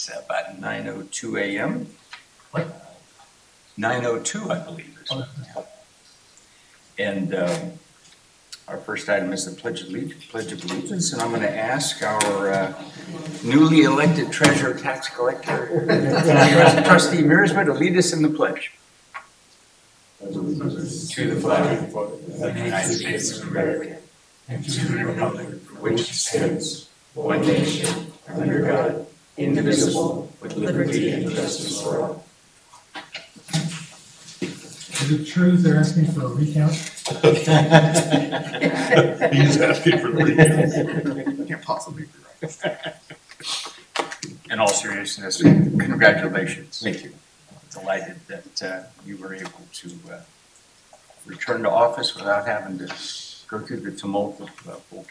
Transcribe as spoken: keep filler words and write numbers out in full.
It's about nine oh two a m What? nine oh two, I believe. is- And um, our first item is the Pledge of Allegiance, Pledge of Allegiance, and I'm going to ask our uh, newly elected treasurer tax collector, trustee Mearsma, to lead us in the pledge. To the flag of the United States of America and to the republic for which it stands, one nation, under God, indivisible, with liberty and justice for all. Is it true they're asking for a recount? He's asking for the recount. Can't possibly be right. In all seriousness, congratulations. Thank you. Delighted that uh, you were able to uh, return to office without having to go through the tumult of uh, full